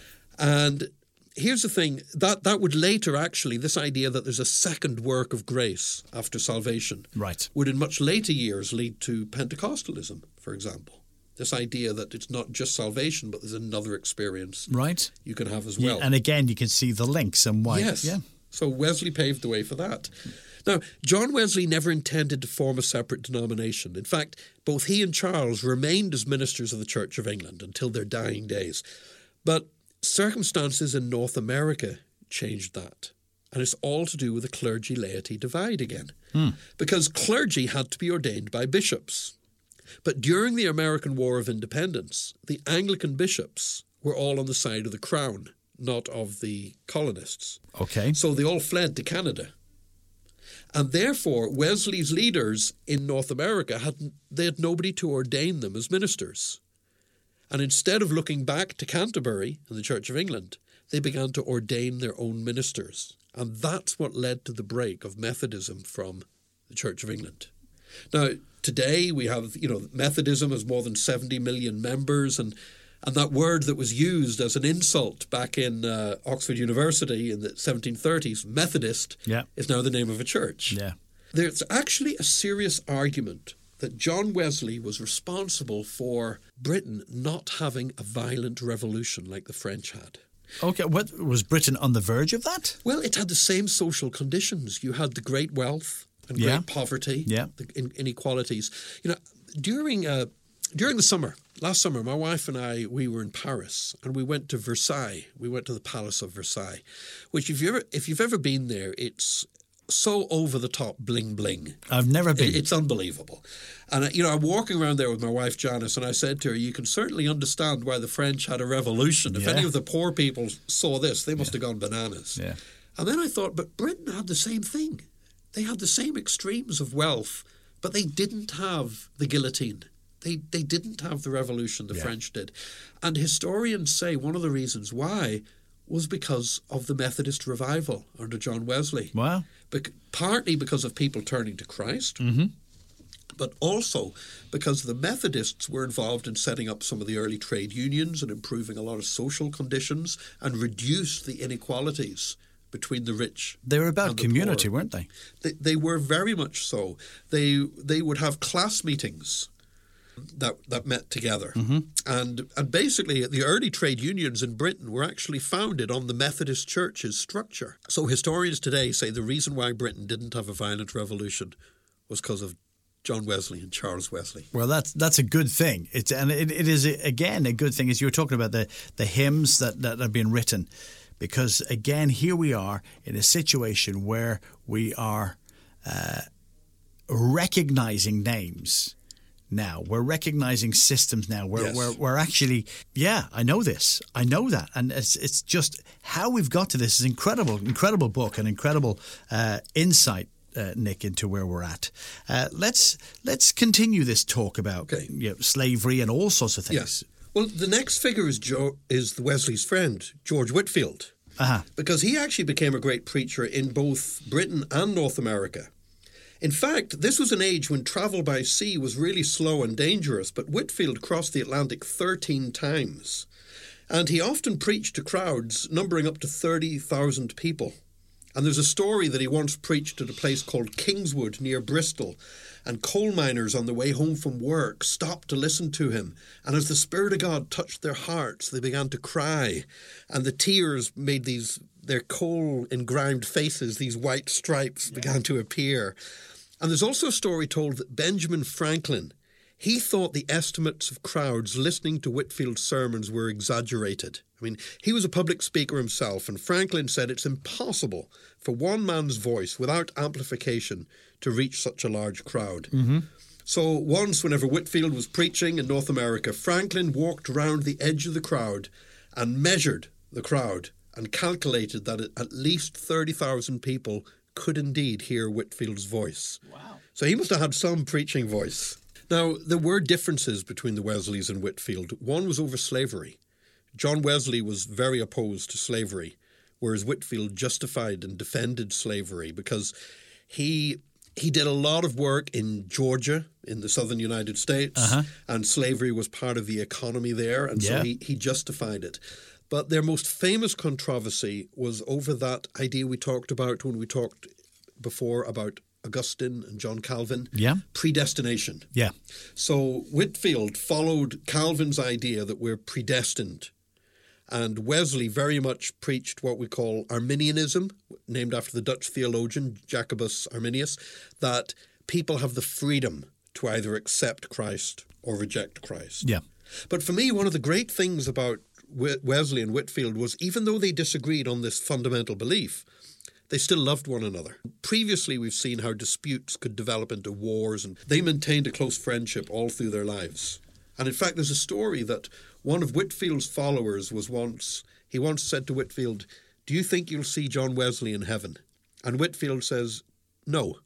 And here's the thing, that, that would later actually, this idea that there's a second work of grace after salvation, right, would in much later years lead to Pentecostalism, for example. This idea that it's not just salvation, but there's another experience right. you can have as well. Yeah, and again, you can see the links and why. Yes. Yeah. So Wesley paved the way for that. Now, John Wesley never intended to form a separate denomination. In fact, both he and Charles remained as ministers of the Church of England until their dying days. But circumstances in North America changed that. And it's all to do with the clergy-laity divide again. Hmm. Because clergy had to be ordained by bishops. But during the American War of Independence, the Anglican bishops were all on the side of the crown, not of the colonists. Okay. So they all fled to Canada. And therefore, Wesley's leaders in North America, had they had nobody to ordain them as ministers. And instead of looking back to Canterbury and the Church of England, they began to ordain their own ministers. And that's what led to the break of Methodism from the Church of England. Now, today we have, you know, Methodism has more than seventy million members, and, and that word that was used as an insult back in uh, Oxford University in the seventeen thirties, Methodist, yeah. is now the name of a church. Yeah. There's actually a serious argument that John Wesley was responsible for Britain not having a violent revolution like the French had. Okay, what was Britain on the verge of that? Well, it had the same social conditions. You had the great wealth and great yeah. poverty, yeah. the in, inequalities. You know, during uh, during the summer, last summer, my wife and I, we were in Paris, and we went to Versailles. We went to the Palace of Versailles, which if you ever if you've ever been there, it's so over the top bling bling. I've never been. It, it's unbelievable. And uh, you know, I'm walking around there with my wife Janice, and I said to her, "You can certainly understand why the French had a revolution. If yeah. any of the poor people saw this, they must yeah. have gone bananas." Yeah. And then I thought, but Britain had the same thing. They had the same extremes of wealth, but they didn't have the guillotine. They they didn't have the revolution the yeah. French did. And historians say one of the reasons why was because of the Methodist revival under John Wesley. Wow. Be- partly because of people turning to Christ, mm-hmm. but also because the Methodists were involved in setting up some of the early trade unions and improving a lot of social conditions and reduced the inequalities between the rich. They were about and the community, poor. weren't they? they? They were very much so. They they would have class meetings that that met together. Mm-hmm. And and basically the early trade unions in Britain were actually founded on the Methodist Church's structure. So historians today say the reason why Britain didn't have a violent revolution was because of John Wesley and Charles Wesley. Well, that's that's a good thing. It's and it, it is again a good thing, as you were talking about the the hymns that, that have been written, because again here we are in a situation where we are uh, recognizing names now. We're recognizing systems now. We're, yes. we're we're actually yeah. I know this. I know that, and it's it's just how we've got to this is incredible. Incredible book and incredible uh, insight. Uh, Nick, into where we're at. Uh, let's let's continue this talk about okay. you know, slavery and all sorts of things. Yes. Well, the next figure is Joe, is Wesley's friend, George Whitefield, uh-huh. because he actually became a great preacher in both Britain and North America. In fact, this was an age when travel by sea was really slow and dangerous, but Whitefield crossed the Atlantic thirteen times, and he often preached to crowds numbering up to thirty thousand people. And there's a story that he once preached at a place called Kingswood near Bristol, and coal miners on the way home from work stopped to listen to him. And as the Spirit of God touched their hearts, they began to cry, and the tears made these their coal-engrimed faces, these white stripes, yeah. began to appear. And there's also a story told that Benjamin Franklin, he thought the estimates of crowds listening to Whitefield's sermons were exaggerated. I mean, he was a public speaker himself, and Franklin said it's impossible for one man's voice without amplification to reach such a large crowd. Mm-hmm. So once, whenever Whitefield was preaching in North America, Franklin walked around the edge of the crowd and measured the crowd and calculated that at least thirty thousand people could indeed hear Whitefield's voice. Wow. So he must have had some preaching voice. Now, there were differences between the Wesleys and Whitefield. One was over slavery. John Wesley was very opposed to slavery, whereas Whitefield justified and defended slavery because he he did a lot of work in Georgia, in the southern United States, uh-huh. and slavery was part of the economy there, and yeah. so he, he justified it. But their most famous controversy was over that idea we talked about when we talked before about Augustine and John Calvin, yeah. predestination. Yeah. So Whitefield followed Calvin's idea that we're predestined, and Wesley very much preached what we call Arminianism, named after the Dutch theologian Jacobus Arminius, that people have the freedom to either accept Christ or reject Christ. Yeah. But for me, one of the great things about Wesley and Whitefield was, even though they disagreed on this fundamental belief, they still loved one another. Previously, we've seen how disputes could develop into wars, and they maintained a close friendship all through their lives. And in fact, there's a story that one of Whitefield's followers was once, he once said to Whitefield, "Do you think you'll see John Wesley in heaven?" And Whitefield says, "No."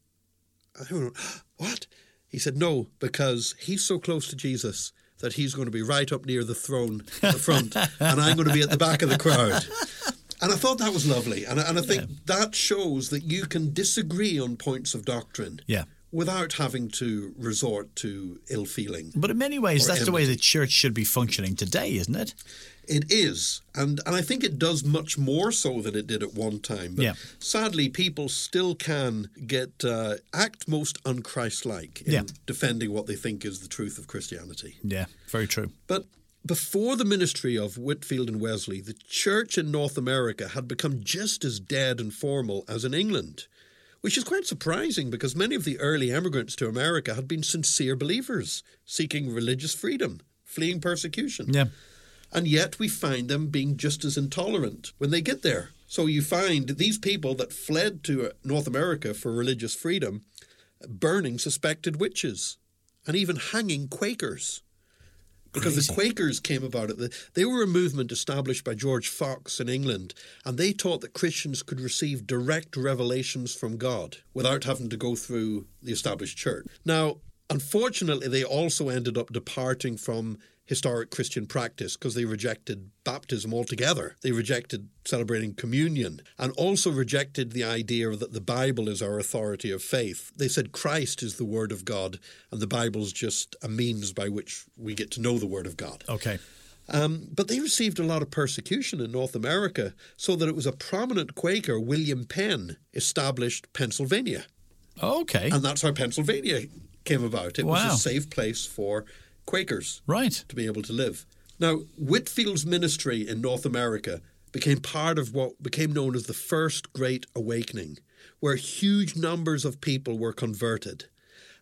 I don't know, what? He said, "No, because he's so close to Jesus that he's going to be right up near the throne at the front, and I'm going to be at the back of the crowd." And I thought that was lovely. And I, and I think yeah. that shows that you can disagree on points of doctrine yeah. without having to resort to ill feeling. But in many ways, that's enmity. the way the church should be functioning today, isn't it? It is. And and I think it does much more so than it did at one time. But yeah. sadly, people still can get uh, act most un-Christ-like in yeah. defending what they think is the truth of Christianity. Yeah, very true. But before the ministry of Whitefield and Wesley, the church in North America had become just as dead and formal as in England, which is quite surprising because many of the early immigrants to America had been sincere believers, seeking religious freedom, fleeing persecution. Yeah. And yet we find them being just as intolerant when they get there. So you find these people that fled to North America for religious freedom burning suspected witches and even hanging Quakers. Because Crazy. the Quakers came about it. They were a movement established by George Fox in England, and they taught that Christians could receive direct revelations from God without having to go through the established church. Now, unfortunately, they also ended up departing from historic Christian practice because they rejected baptism altogether. They rejected celebrating communion and also rejected the idea that the Bible is our authority of faith. They said Christ is the Word of God and the Bible's just a means by which we get to know the Word of God. Okay. Um, but they received a lot of persecution in North America, so that it was a prominent Quaker, William Penn, established Pennsylvania. Okay. And that's how Pennsylvania came about. It Wow. was a safe place for Quakers Right. to be able to live. Now, Whitefield's ministry in North America became part of what became known as the First Great Awakening, where huge numbers of people were converted.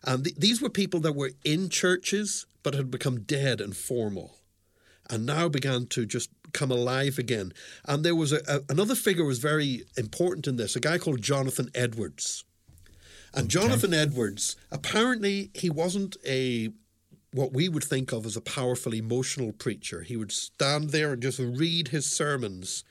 And th- these were people that were in churches but had become dead and formal, and now began to just come alive again. And there was a, a, another figure who was very important in this, a guy called Jonathan Edwards. And okay. Jonathan Edwards, apparently he wasn't a what we would think of as a powerful emotional preacher. He would stand there and just read his sermons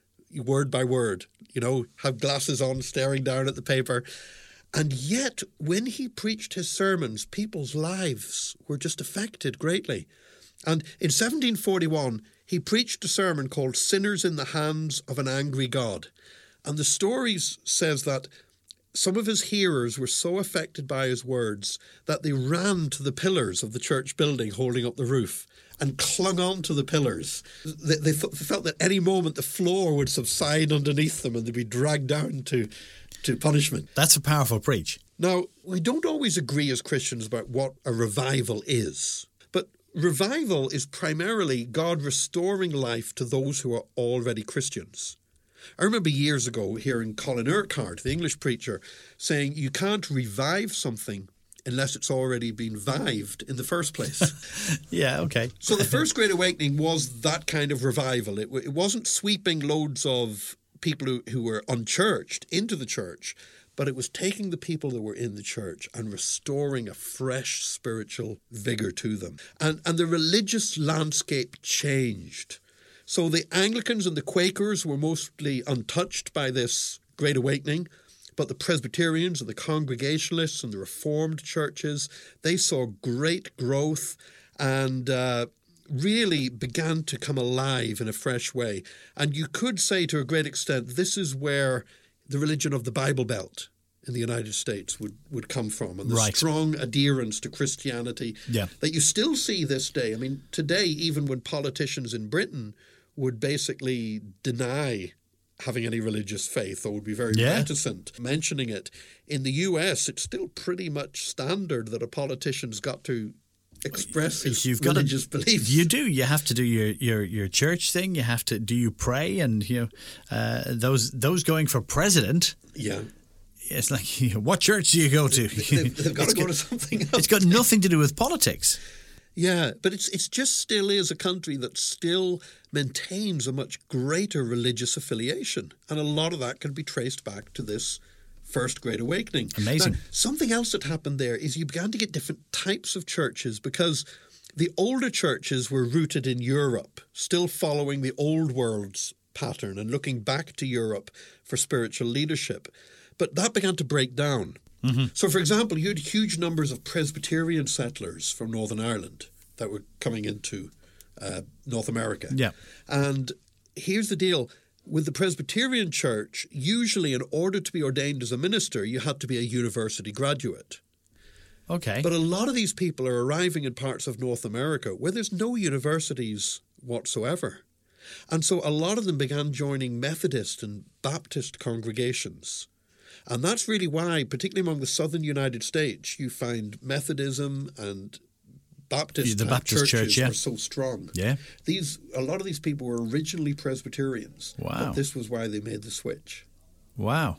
word by word, you know, have glasses on, staring down at the paper. And yet, when he preached his sermons, people's lives were just affected greatly. And in seventeen forty-one, he preached a sermon called Sinners in the Hands of an Angry God. And the story says that some of his hearers were so affected by his words that they ran to the pillars of the church building holding up the roof and clung on to the pillars. They, they, th- they felt that any moment the floor would subside underneath them and they'd be dragged down to, to punishment. That's a powerful preach. Now, we don't always agree as Christians about what a revival is. But revival is primarily God restoring life to those who are already Christians. I remember years ago hearing Colin Urquhart, the English preacher, saying you can't revive something unless it's already been vived in the first place. Yeah, okay. So the First Great Awakening was that kind of revival. It, it wasn't sweeping loads of people who, who were unchurched into the church, but it was taking the people that were in the church and restoring a fresh spiritual vigor to them. And, and the religious landscape changed. So the Anglicans and the Quakers were mostly untouched by this Great Awakening, but the Presbyterians and the Congregationalists and the Reformed churches, they saw great growth and uh, really began to come alive in a fresh way. And you could say to a great extent, this is where the religion of the Bible Belt in the United States would, would come from, and the right. strong adherence to Christianity yeah. that you still see this day. I mean, today, even when politicians in Britain would basically deny having any religious faith or would be very yeah. reticent mentioning it, in the U S it's still pretty much standard that a politician's got to express his You've religious got to, beliefs. You do. You have to do your, your, your church thing. You have to do you pray, and you know uh, those those going for president. Yeah. It's like, you know, what church do you go to? They've, they've got to go got, to something else. It's got nothing to do with politics. Yeah, but it's it's just still is a country that still maintains a much greater religious affiliation. And a lot of that can be traced back to this First Great Awakening. Amazing. Now, something else that happened there is you began to get different types of churches, because the older churches were rooted in Europe, still following the old world's pattern and looking back to Europe for spiritual leadership. But that began to break down. Mm-hmm. So, for example, you had huge numbers of Presbyterian settlers from Northern Ireland that were coming into uh, North America. Yeah. And here's the deal. With the Presbyterian church, usually in order to be ordained as a minister, you had to be a university graduate. Okay. But a lot of these people are arriving in parts of North America where there's no universities whatsoever. And so a lot of them began joining Methodist and Baptist congregations. And that's really why, particularly among the southern United States, you find Methodism and Baptist, the Baptist churches church, yeah. are so strong. Yeah. These a lot of these people were originally Presbyterians. Wow. But this was why they made the switch. Wow.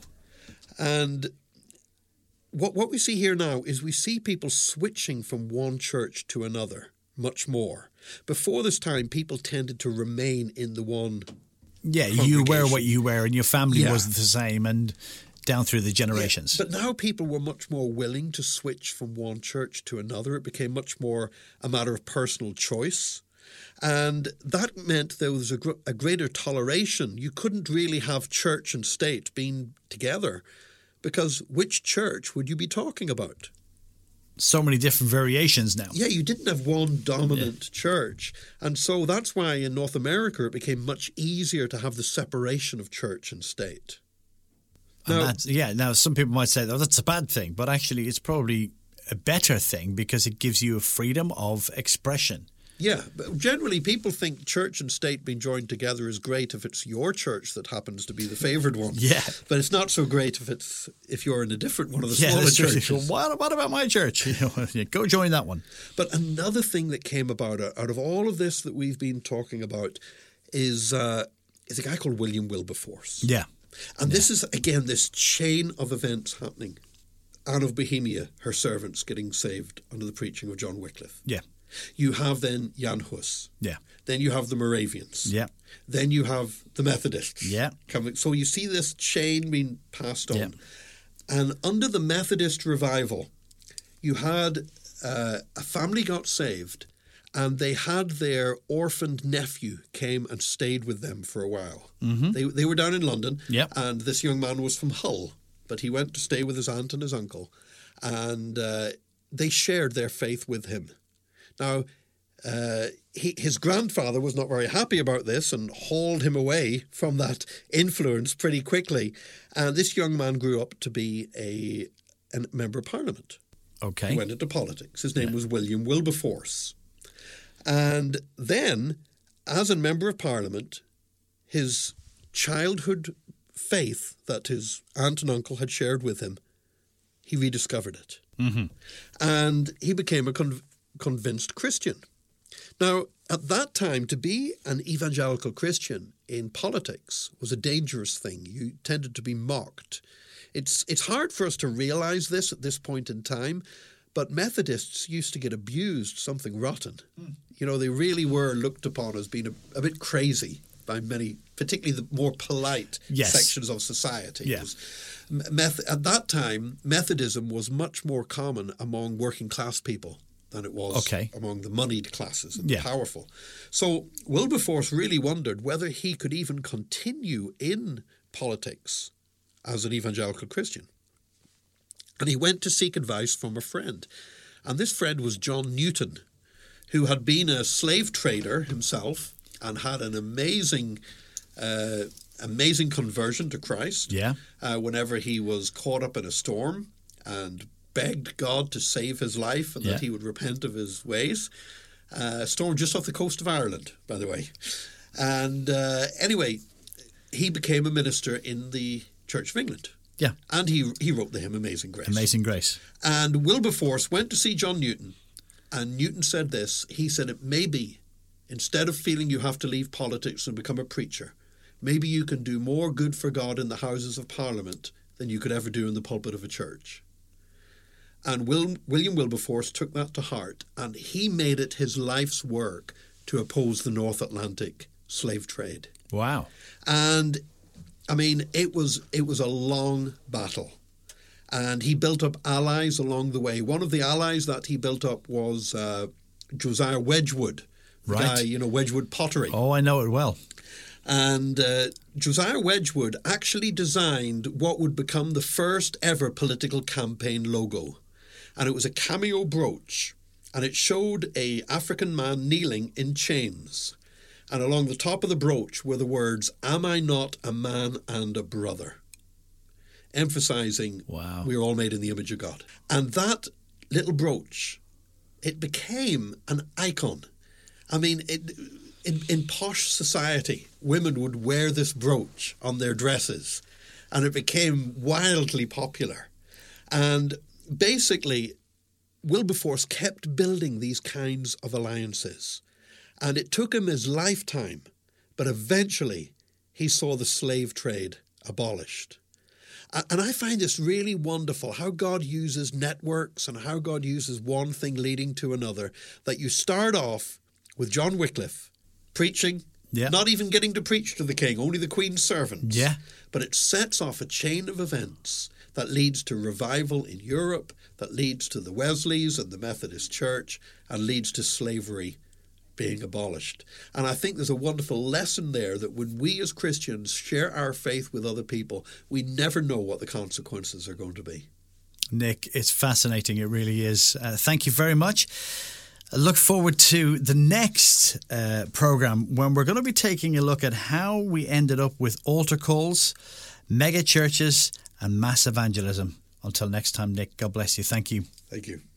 And what what we see here now is we see people switching from one church to another much more. Before this time, people tended to remain in the one Yeah, you wear what you wear, and your family Yeah. was the same, and down through the generations. Yeah, but now people were much more willing to switch from one church to another. It became much more a matter of personal choice. And that meant there was a, gr- a greater toleration. You couldn't really have church and state being together, because which church would you be talking about? So many different variations now. Yeah, you didn't have one dominant yeah. church. And so that's why in North America it became much easier to have the separation of church and state. And Now, that's, yeah, now some people might say, oh, that's a bad thing, but actually it's probably a better thing because it gives you a freedom of expression. Yeah, but generally people think church and state being joined together is great if it's your church that happens to be the favoured one. Yeah. But it's not so great if it's if you're in a different one of the yeah, smaller that's churches. True. What, what about my church? You know, go join that one. But another thing that came about out of all of this that we've been talking about is uh, is a guy called William Wilberforce. Yeah. And yeah. this is, again, this chain of events happening. Anne of Bohemia, her servants getting saved under the preaching of John Wycliffe. Yeah. You have then Jan Hus. Yeah. Then you have the Moravians. Yeah. Then you have the Methodists. Yeah. Coming. So you see this chain being passed on. Yeah. And under the Methodist revival, you had uh, a family got saved, and they had their orphaned nephew came and stayed with them for a while. Mm-hmm. They they were down in London, yep. and this young man was from Hull, but he went to stay with his aunt and his uncle, and uh, they shared their faith with him. Now, uh, he, his grandfather was not very happy about this and hauled him away from that influence pretty quickly, and this young man grew up to be a, a member of Parliament. Okay. He went into politics. His name yeah. was William Wilberforce. And then, as a member of Parliament, his childhood faith that his aunt and uncle had shared with him, he rediscovered it. Mm-hmm. And he became a con- convinced Christian. Now, at that time, to be an evangelical Christian in politics was a dangerous thing. You tended to be mocked. It's it's hard for us to realize this at this point in time, but Methodists used to get abused something rotten. Mm. You know, they really were looked upon as being a, a bit crazy by many, particularly the more polite yes. sections of society. Yeah. Meth- at that time, Methodism was much more common among working class people than it was okay. among the moneyed classes and yeah. the powerful. So Wilberforce really wondered whether he could even continue in politics as an evangelical Christian. And he went to seek advice from a friend. And this friend was John Newton, who had been a slave trader himself and had an amazing uh, amazing conversion to Christ. Yeah. Uh, whenever he was caught up in a storm and begged God to save his life and yeah. that he would repent of his ways. Uh, a storm just off the coast of Ireland, by the way. And uh, anyway, he became a minister in the Church of England. Yeah. And he he wrote the hymn Amazing Grace. Amazing Grace. And Wilberforce went to see John Newton, and Newton said this. He said, it may be, instead of feeling you have to leave politics and become a preacher, maybe you can do more good for God in the Houses of Parliament than you could ever do in the pulpit of a church. And Will, William Wilberforce took that to heart, and he made it his life's work to oppose the North Atlantic slave trade. Wow. And I mean, it was it was a long battle, and he built up allies along the way. One of the allies that he built up was uh, Josiah Wedgwood, the right? Guy, you know, Wedgwood Pottery. Oh, I know it well. And uh, Josiah Wedgwood actually designed what would become the first ever political campaign logo, and it was a cameo brooch, and it showed a African man kneeling in chains. And along the top of the brooch were the words, "Am I not a man and a brother?" Emphasizing wow. we're all made in the image of God. And that little brooch, it became an icon. I mean, it, in, in posh society, women would wear this brooch on their dresses, and it became wildly popular. And basically, Wilberforce kept building these kinds of alliances. And it took him his lifetime, but eventually he saw the slave trade abolished. And I find this really wonderful, how God uses networks and how God uses one thing leading to another, that you start off with John Wycliffe preaching, yeah. not even getting to preach to the king, only the Queen's servants. Yeah. But it sets off a chain of events that leads to revival in Europe, that leads to the Wesleys and the Methodist Church, and leads to slavery being abolished. And I think there's a wonderful lesson there that when we as Christians share our faith with other people, we never know what the consequences are going to be. Nick, it's fascinating. It really is. Uh, thank you very much. I look forward to the next uh, program when we're going to be taking a look at how we ended up with altar calls, mega churches and mass evangelism. Until next time, Nick, God bless you. Thank you. Thank you.